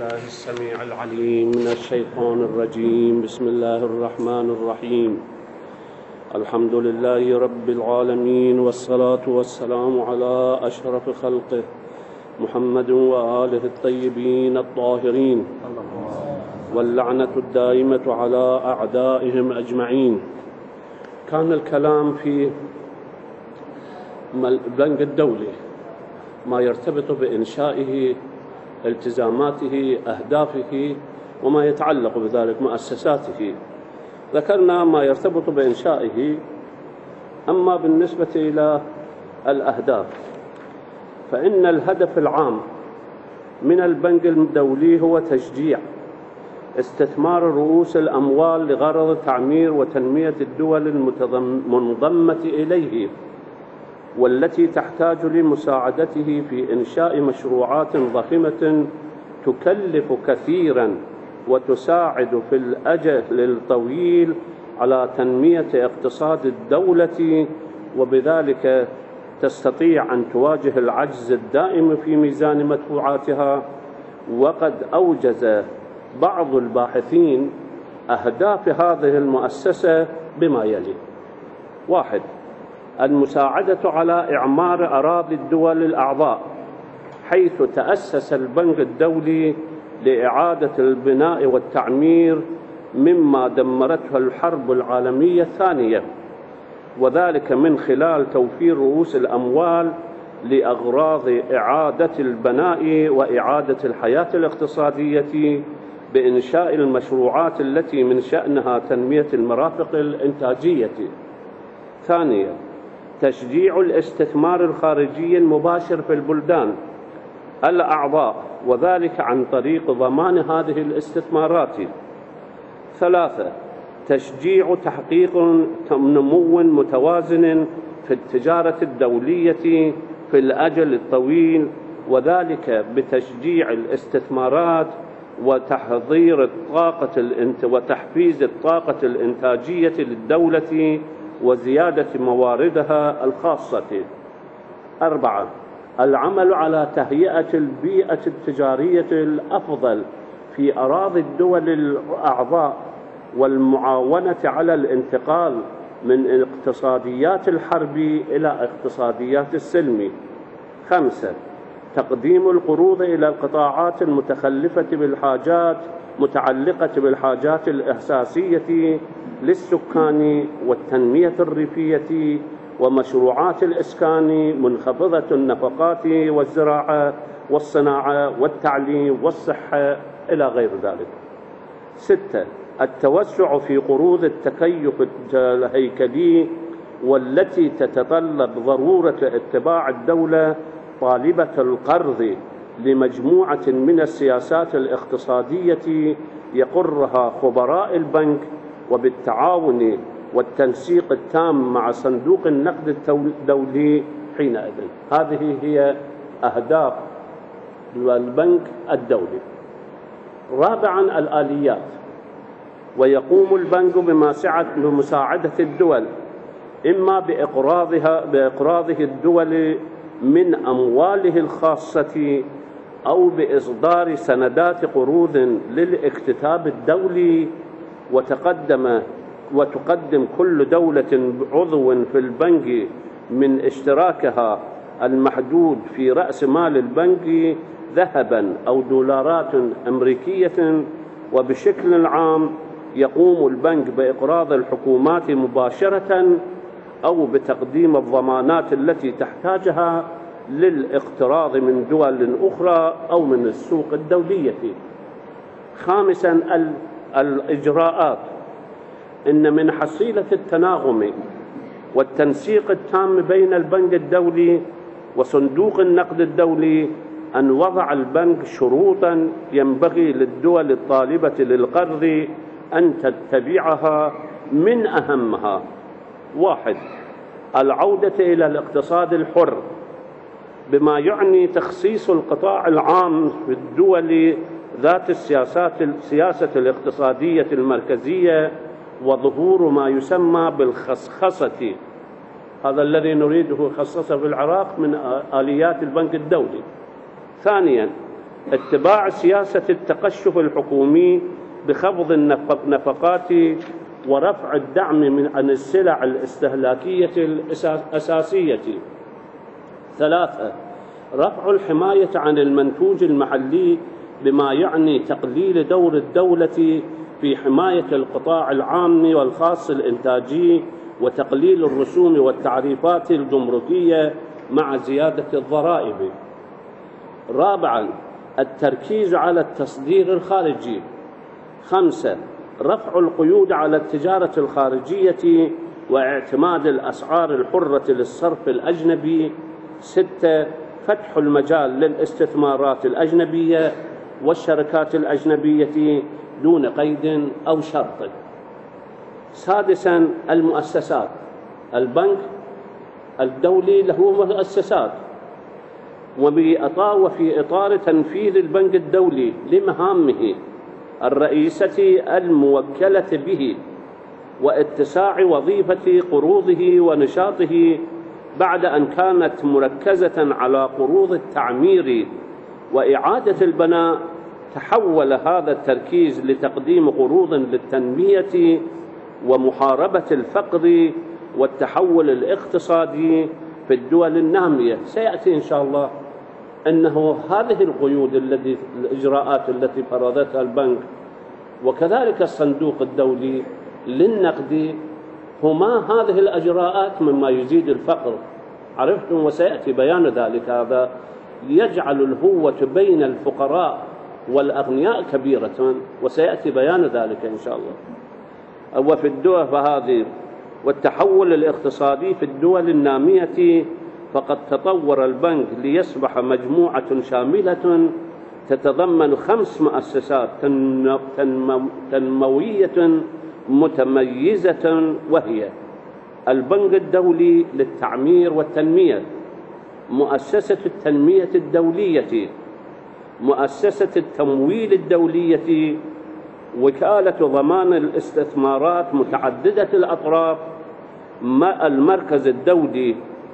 بالله السميع العليم من الشيطان الرجيم. بسم الله الرحمن الرحيم. الحمد لله رب العالمين، والصلاة والسلام على أشرف خلقه محمد وآله الطيبين الطاهرين، واللعنة الدائمة على أعدائهم أجمعين. كان الكلام في البنك الدولي، ما يرتبط بإنشائه، التزاماته، أهدافه، وما يتعلق بذلك، مؤسساته. ذكرنا ما يرتبط بإنشائه. أما بالنسبة إلى الأهداف، فإن الهدف العام من البنك الدولي هو تشجيع استثمار رؤوس الأموال لغرض تعمير وتنمية الدول المنضمة إليه، والتي تحتاج لمساعدته في إنشاء مشروعات ضخمة تكلف كثيرا وتساعد في الأجل الطويل على تنمية اقتصاد الدولة، وبذلك تستطيع أن تواجه العجز الدائم في ميزان مدفوعاتها. وقد أوجز بعض الباحثين أهداف هذه المؤسسة بما يلي: 1. المساعدة على إعمار أراضي الدول الأعضاء، حيث تأسس البنك الدولي لإعادة البناء والتعمير مما دمرته الحرب العالمية الثانية، وذلك من خلال توفير رؤوس الأموال لأغراض إعادة البناء وإعادة الحياة الاقتصادية بإنشاء المشروعات التي من شأنها تنمية المرافق الإنتاجية. 2. تشجيع الاستثمار الخارجي المباشر في البلدان الأعضاء، وذلك عن طريق ضمان هذه الاستثمارات. 3. تشجيع تحقيق نمو متوازن في التجارة الدولية في الأجل الطويل، وذلك بتشجيع الاستثمارات وتحفيز الطاقة الإنتاجية للدولة وزيادة مواردها الخاصة. 4. العمل على تهيئة البيئة التجارية الأفضل في أراضي الدول الأعضاء، والمعاونة على الانتقال من اقتصاديات الحرب إلى اقتصاديات السلم. 5. تقديم القروض إلى القطاعات متعلقة بالحاجات الأساسية للسكان والتنمية الريفية ومشروعات الإسكان منخفضة النفقات والزراعة والصناعة والتعليم والصحة إلى غير ذلك. 6. التوسع في قروض التكيف الهيكلي، والتي تتطلب ضرورة اتباع الدولة طالبة القرض لمجموعة من السياسات الاقتصادية يقرها خبراء البنك، وبالتعاون والتنسيق التام مع صندوق النقد الدولي حينئذ. هذه هي أهداف البنك الدولي. 4. الآليات، ويقوم البنك بمساعدة الدول إما بإقراضه الدول من أمواله الخاصة، أو بإصدار سندات قروض للاكتتاب الدولي، وتقدم كل دولة عضو في البنك من اشتراكها المحدود في رأس مال البنك ذهبا أو دولارات أمريكية. وبشكل عام يقوم البنك بإقراض الحكومات مباشرة، أو بتقديم الضمانات التي تحتاجها للاقتراض من دول أخرى أو من السوق الدولية. 5. الإجراءات، إن من حصيلة التناغم والتنسيق التام بين البنك الدولي وصندوق النقد الدولي أن وضع البنك شروطا ينبغي للدول الطالبة للقرض أن تتبعها، من أهمها: 1. العودة إلى الاقتصاد الحر، بما يعني تخصيص القطاع العام في الدول ذات السياسة الاقتصادية المركزية، وظهور ما يسمى بالخصخصة. هذا الذي نريده خصصه في العراق من آليات البنك الدولي. 2. اتباع سياسة التقشف الحكومي بخفض النفقات ورفع الدعم عن السلع الاستهلاكية الأساسية. 3. رفع الحماية عن المنتوج المحلي بما يعني تقليل دور الدولة في حماية القطاع العام والخاص الإنتاجي وتقليل الرسوم والتعريفات الجمركية مع زيادة الضرائب. 4. التركيز على التصدير الخارجي. 5. رفع القيود على التجارة الخارجية واعتماد الأسعار الحرة للصرف الأجنبي. 6. فتح المجال للاستثمارات الأجنبية والشركات الأجنبية دون قيد أو شرط. 6. المؤسسات. البنك الدولي له مؤسسات، وفي إطار تنفيذ البنك الدولي لمهامه الرئيسة الموكلة به واتساع وظيفة قروضه ونشاطه بعد أن كانت مركزة على قروض التعمير وإعادة البناء، تحول هذا التركيز لتقديم قروض للتنمية ومحاربة الفقر والتحول الاقتصادي في الدول النامية. سيأتي إن شاء الله أنه هذه القيود الإجراءات التي فرضتها البنك وكذلك الصندوق الدولي للنقد هما هذه الإجراءات مما يزيد الفقر، عرفتم، وسيأتي بيان ذلك. هذا يجعل الهوة بين الفقراء والأغنياء كبيرة، وسيأتي بيان ذلك إن شاء الله. وفي الدول فهذه والتحول الاقتصادي في الدول النامية، فقد تطور البنك ليصبح مجموعة شاملة تتضمن 5 مؤسسات تنموية متميزة، وهي البنك الدولي للتعمير والتنمية، مؤسسة التنمية الدولية، مؤسسة التمويل الدولية، وكالة ضمان الاستثمارات متعددة الأطراف، المركز الدولي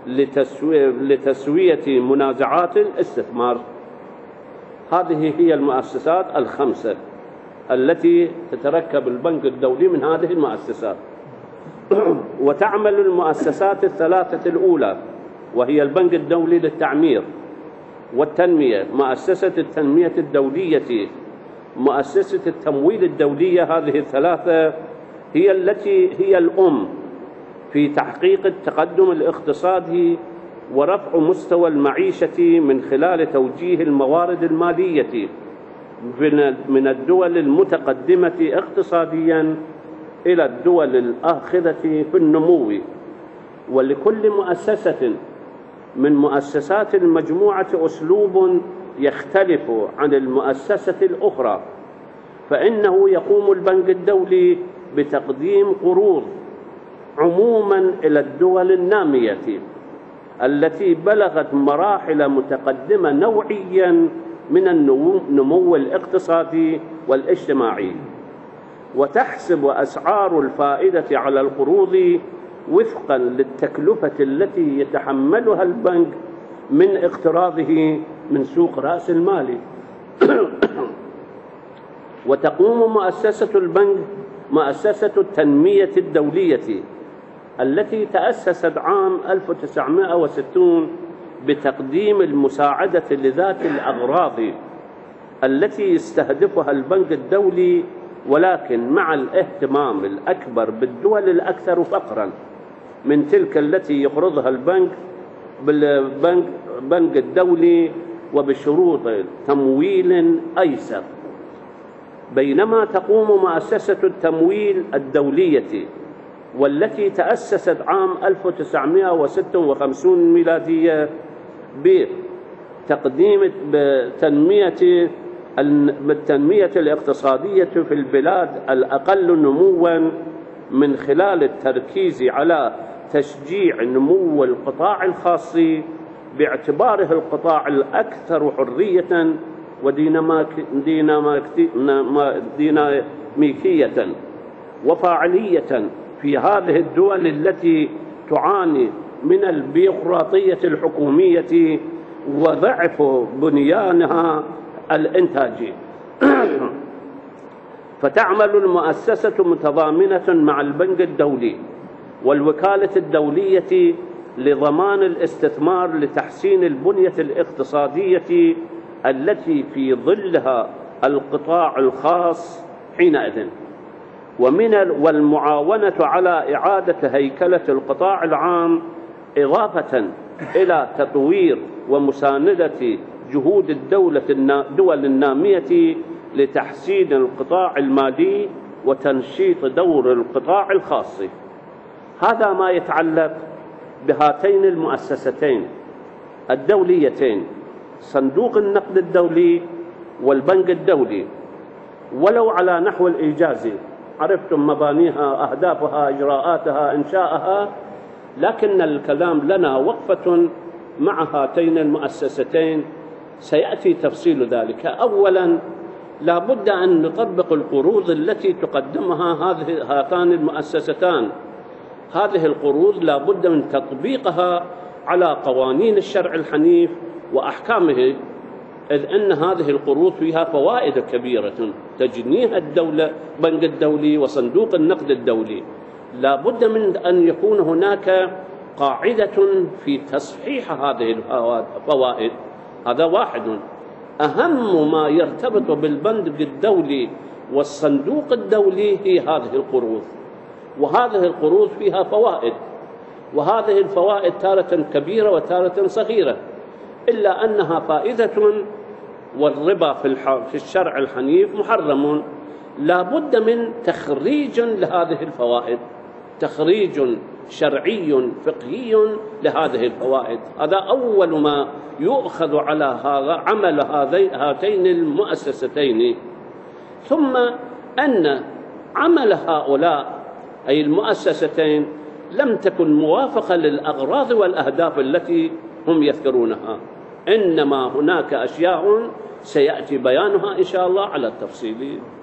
لتسوية منازعات الاستثمار. هذه هي المؤسسات ال5 التي تتركب البنك الدولي من هذه المؤسسات. وتعمل المؤسسات ال3 الأولى، وهي البنك الدولي للتعمير والتنمية، مؤسسة التنمية الدولية، مؤسسة التمويل الدولية. هذه ال3 هي التي هي الأم في تحقيق التقدم الاقتصادي ورفع مستوى المعيشة من خلال توجيه الموارد المالية من الدول المتقدمة اقتصاديا إلى الدول الآخذة في النمو. ولكل مؤسسة من مؤسسات المجموعة أسلوب يختلف عن المؤسسة الأخرى، فإنه يقوم البنك الدولي بتقديم قروض عموما إلى الدول النامية التي بلغت مراحل متقدمة نوعيا من النمو الاقتصادي والاجتماعي، وتحسب أسعار الفائدة على القروض وفقا للتكلفة التي يتحملها البنك من اقتراضه من سوق رأس المال. وتقوم مؤسسة البنك مؤسسة التنمية الدولية التي تأسست عام 1960 بتقديم المساعدة لذات الأغراض التي يستهدفها البنك الدولي، ولكن مع الاهتمام الأكبر بالدول الأكثر فقرا من تلك التي يقرضها البنك بالبنك الدولي وبشروط تمويل أيسر. بينما تقوم مؤسسة التمويل الدولية والتي تأسست عام 1956 ميلادية بتقديم بالتنمية الاقتصادية في البلاد الأقل نمواً من خلال التركيز على تشجيع نمو القطاع الخاص باعتباره القطاع الأكثر حرية وديناميكية وفاعلية في هذه الدول التي تعاني من البيروقراطية الحكومية وضعف بنيانها الإنتاجي. فتعمل المؤسسة متضامنة مع البنك الدولي والوكالة الدولية لضمان الاستثمار لتحسين البنية الاقتصادية التي في ظلها القطاع الخاص حينئذ، والمعاونة على إعادة هيكلة القطاع العام، إضافة إلى تطوير ومساندة جهود الدول النامية لتحسين القطاع المالي وتنشيط دور القطاع الخاص. هذا ما يتعلق بهاتين المؤسستين الدوليتين، صندوق النقد الدولي والبنك الدولي. ولو على نحو الإيجاز عرفتم مبانيها، أهدافها، إجراءاتها، إنشاءها، لكن الكلام لنا وقفة مع هاتين المؤسستين سيأتي تفصيل ذلك. أولا لا بد أن نطبق القروض التي تقدمها هاتان المؤسستان. هذه القروض لا بد من تطبيقها على قوانين الشرع الحنيف وأحكامه، إذ أن هذه القروض فيها فوائد كبيرة تجنيها الدولة، بنك الدولي وصندوق النقد الدولي. لا بد من أن يكون هناك قاعدة في تصحيح هذه الفوائد. هذا واحد. أهم ما يرتبط بالبنك الدولي والصندوق الدولي هي هذه القروض، وهذه القروض فيها فوائد، وهذه الفوائد تارة كبيرة وتارة صغيرة، إلا أنها فائدة، والربا في الشرع الحنيف محرم. لا بد من تخريج لهذه الفوائد، تخريج شرعي فقهي لهذه الفوائد. هذا أول ما يؤخذ على هذا عمل هاتين المؤسستين. ثم أن عمل هؤلاء أي المؤسستين لم تكن موافقة للأغراض والأهداف التي هم يذكرونها، إنما هناك أشياء سيأتي بيانها إن شاء الله على التفصيل.